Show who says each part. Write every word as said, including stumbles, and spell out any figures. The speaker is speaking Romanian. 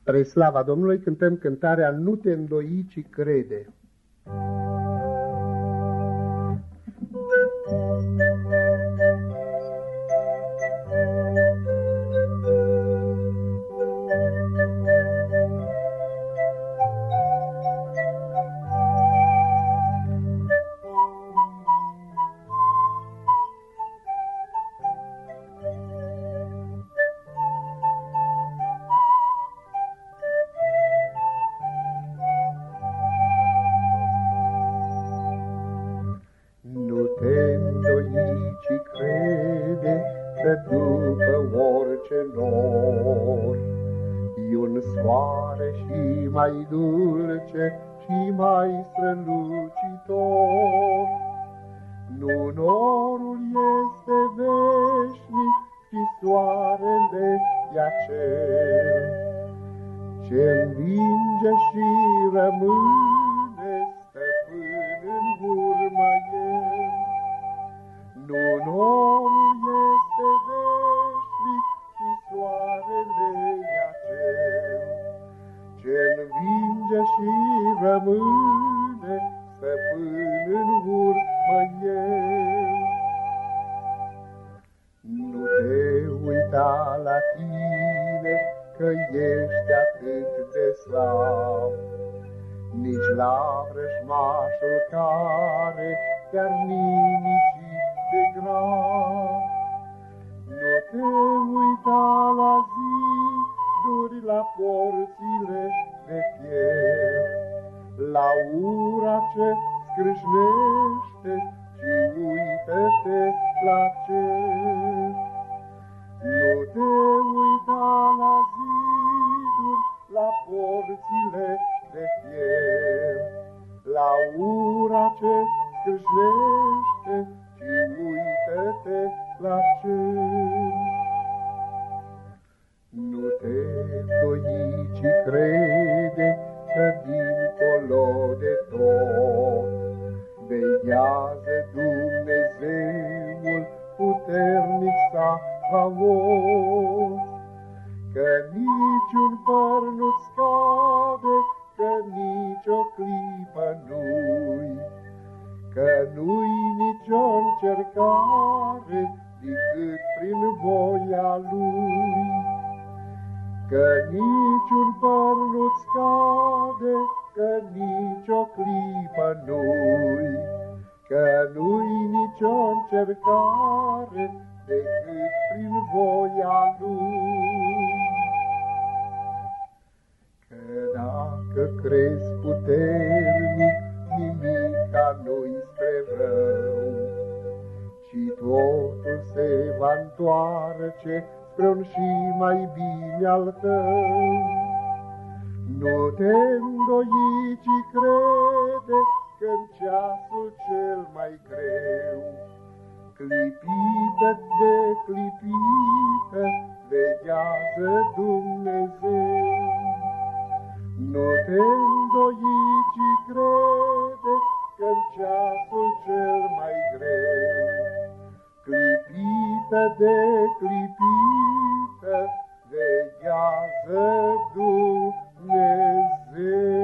Speaker 1: Spre slava Domnului cântăm cântarea Nu te îndoi, ci crede.
Speaker 2: Nu te îndoi, ci crede că după orice nor e un soare și mai dulce și mai strălucitor. Nu norul este veșnic, ci soarele e acel ce învinge și rămâne stăpân în urmă el. Nu norul este veșnic, ci soarele e acel ce învinge și rămâne stăpân în urmă el. Nu te uita la tine că ești atât de slab, nici la vrăjmașul care te-ar nimici de grav. Nu te uita la ziduri, la porțile de fier, la ura ce scrâșnește, ci uită-te la cer. Nu te uita la ziduri, la porțile de fier, la ura ce scrâșnește, ci uită-te la cer. Nu te îndoi, ci crede că dincolo de tot veghează Dumnezeul puternic Sabaoth, că niciun păr nu-ți scade, că nici o clipă nu-i, că nu-i nicio încercare decât prin voia Lui, că niciun păr nu-ți scade, că nici o clipă nu-i, că nu-i nicio încercare decât prin voia Lui. Că dacă crezi puternic, nimica nu-i spre rău, ci totul se va întoarce spre un și mai bine al tău. Nu te îndoi, ci crede că în ceasul cel mai greu, clipită de clipită, veghează Dumnezeu. Nu te îndoi, ci crede că în ceasul cel mai greu, clipită de clipită, veghează Dumnezeu.